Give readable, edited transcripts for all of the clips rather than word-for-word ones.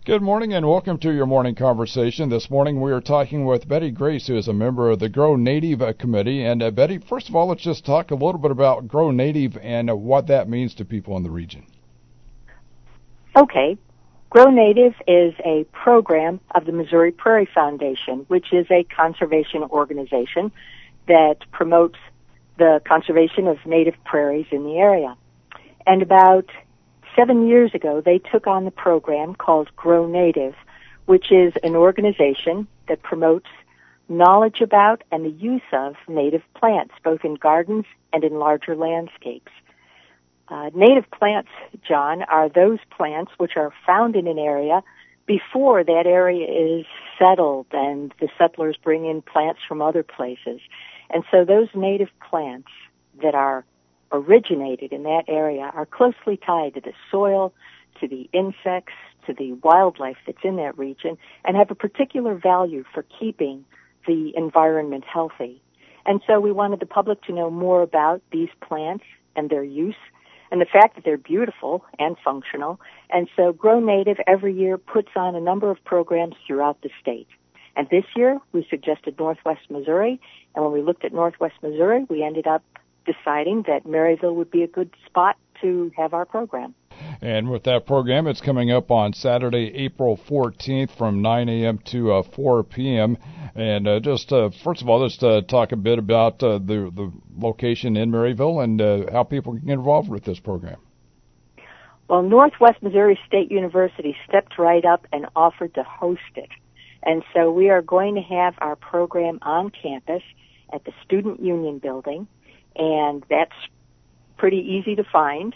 Good morning and welcome to your morning conversation. This morning we are talking with Betty Grace, who is a member of the Grow Native Committee. And Betty, first of all, let's just talk a little bit about Grow Native and what that means to people in the region. Okay. Grow Native is a program of the Missouri Prairie Foundation, which is a conservation organization that promotes the conservation of native prairies in the area. And about 7 years ago, they took on the program called Grow Native, which is an organization that promotes knowledge about and the use of native plants, both in gardens and in larger landscapes. Native plants, John, are those plants which are found in an area before that area is settled and the settlers bring in plants from other places. And so those native plants that are originated in that area are closely tied to the soil, to the insects, to the wildlife that's in that region, and have a particular value for keeping the environment healthy. And so we wanted the public to know more about these plants and their use, and the fact that they're beautiful and functional. And so Grow Native every year puts on a number of programs throughout the state. And this year we suggested Northwest Missouri, and when we looked at Northwest Missouri, we ended up deciding that Maryville would be a good spot to have our program. And with that program, it's coming up on Saturday, April 14th from 9 a.m. to 4 p.m. And first of all, just talk a bit about the location in Maryville and how people can get involved with this program. Well, Northwest Missouri State University stepped right up and offered to host it. And so we are going to have our program on campus at the Student Union Building, and that's pretty easy to find.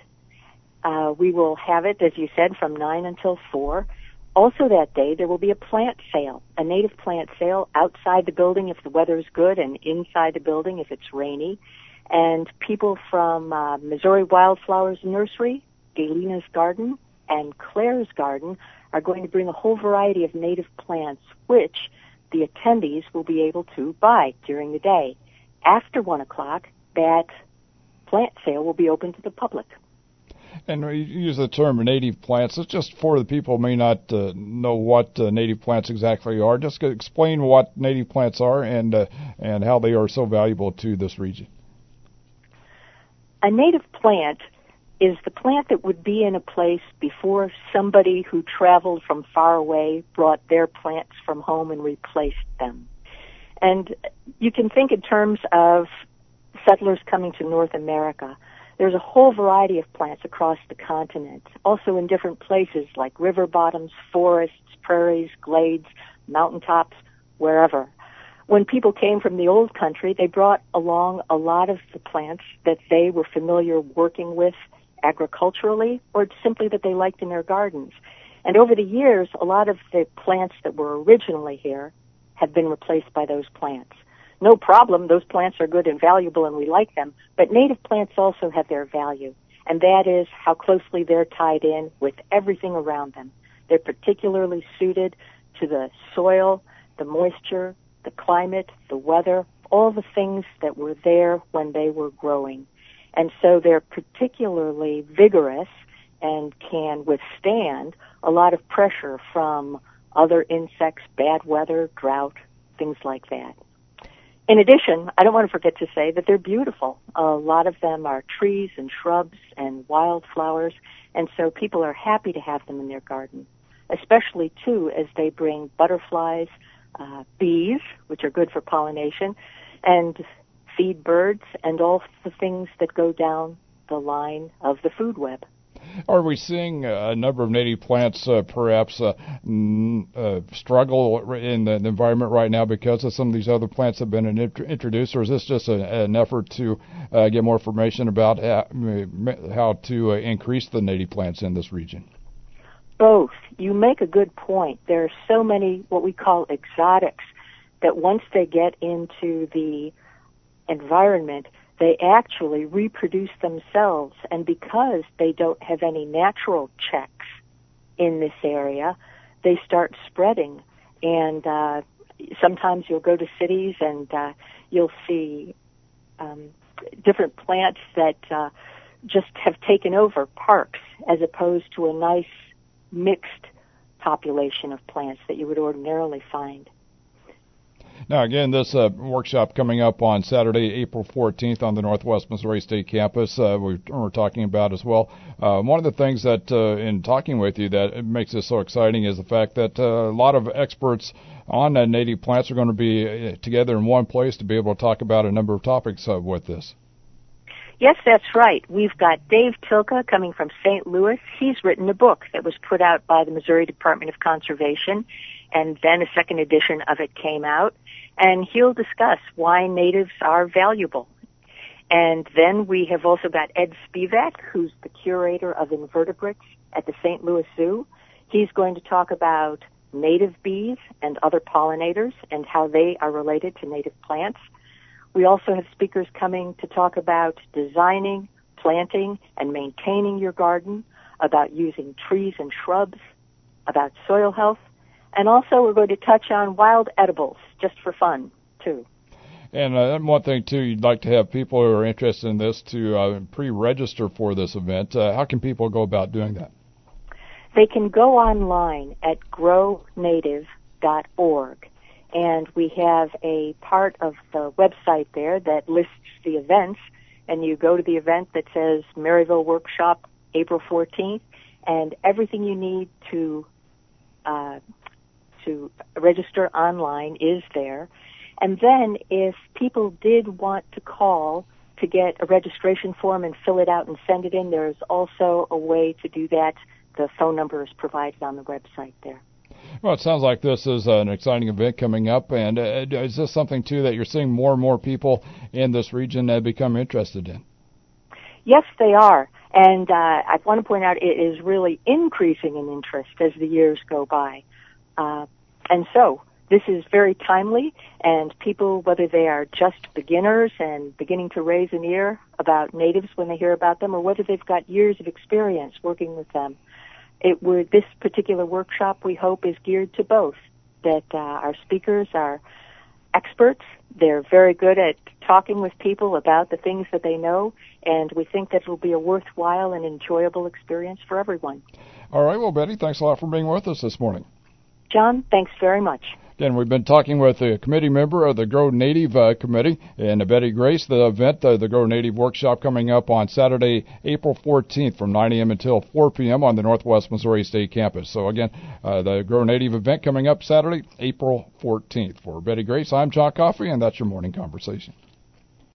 We will have it, as you said, from 9 until 4. Also that day, there will be a plant sale, a native plant sale outside the building if the weather is good and inside the building if it's rainy. And people from Missouri Wildflowers Nursery, Galina's Garden, and Claire's Garden are going to bring a whole variety of native plants, which the attendees will be able to buy during the day. After 1 o'clock, that plant sale will be open to the public. And you use the term native plants. It's just for the people who may not know what native plants exactly are. Just explain what native plants are and how they are so valuable to this region. A native plant is the plant that would be in a place before somebody who traveled from far away brought their plants from home and replaced them. And you can think in terms of settlers coming to North America. There's a whole variety of plants across the continent, also in different places like river bottoms, forests, prairies, glades, mountaintops, wherever. When people came from the old country, they brought along a lot of the plants that they were familiar working with agriculturally or simply that they liked in their gardens. And over the years, a lot of the plants that were originally here have been replaced by those plants. No problem, those plants are good and valuable and we like them, but native plants also have their value, and that is how closely they're tied in with everything around them. They're particularly suited to the soil, the moisture, the climate, the weather, all the things that were there when they were growing. And so they're particularly vigorous and can withstand a lot of pressure from other insects, bad weather, drought, things like that. In addition, I don't want to forget to say that they're beautiful. A lot of them are trees and shrubs and wildflowers, and so people are happy to have them in their garden, especially, too, as they bring butterflies, bees, which are good for pollination, and feed birds and all the things that go down the line of the food web. Are we seeing a number of native plants perhaps struggle in the environment right now because of some of these other plants that have been introduced, or is this just an effort to get more information about how to increase the native plants in this region? Both. You make a good point. There are so many what we call exotics that once they get into the environment, they actually reproduce themselves, and because they don't have any natural checks in this area, they start spreading. And sometimes you'll go to cities and you'll see different plants that just have taken over parks as opposed to a nice mixed population of plants that you would ordinarily find. Now, again, this workshop coming up on Saturday, April 14th on the Northwest Missouri State Campus, we're talking about as well. One of the things that, in talking with you, that makes this so exciting is the fact that a lot of experts on native plants are going to be together in one place to be able to talk about a number of topics with this. Yes, that's right. We've got Dave Tilka coming from St. Louis. He's written a book that was put out by the Missouri Department of Conservation, and then a second edition of it came out. And he'll discuss why natives are valuable. And then we have also got Ed Spivak, who's the curator of invertebrates at the St. Louis Zoo. He's going to talk about native bees and other pollinators and how they are related to native plants. We also have speakers coming to talk about designing, planting, and maintaining your garden, about using trees and shrubs, about soil health, and also we're going to touch on wild edibles, just for fun, too. And one thing, too, you'd like to have people who are interested in this to pre-register for this event. How can people go about doing that? They can go online at grownative.org, and we have a part of the website there that lists the events, and you go to the event that says Maryville Workshop, April 14th, and everything you need to register online is there. And then if people did want to call to get a registration form and fill it out and send it in, there's also a way to do that. The phone number is provided on the website there. Well, it sounds like this is an exciting event coming up, and is this something, too, that you're seeing more and more people in this region become interested in? Yes, they are. And I want to point out it is really increasing in interest as the years go by. And so this is very timely, and people, whether they are just beginners and beginning to raise an ear about natives when they hear about them, or whether they've got years of experience working with them, this particular workshop, we hope, is geared to both, that our speakers are experts. They're very good at talking with people about the things that they know, and we think that it will be a worthwhile and enjoyable experience for everyone. All right. Well, Betty, thanks a lot for being with us this morning. John, thanks very much. Again, we've been talking with a committee member of the Grow Native Committee, and Betty Grace. The event, the Grow Native Workshop, coming up on Saturday, April 14th from 9 a.m. until 4 p.m. on the Northwest Missouri State Campus. So, again, the Grow Native event coming up Saturday, April 14th. For Betty Grace, I'm John Coffey, and that's your Morning Conversation.